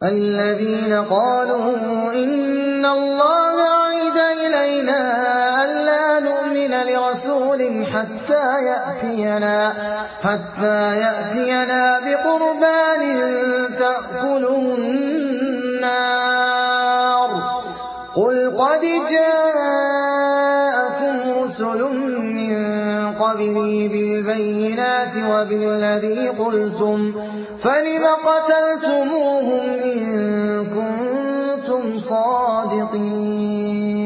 الذين قالوا إن الله عهد إلينا ألا نؤمن لرسول حتى يأتينا بقربان تأكله النار قل قد جاءكم رسل من قبلي بالبينات وبالذي قلتم فلم قتلتموهم إن كنتم صادقين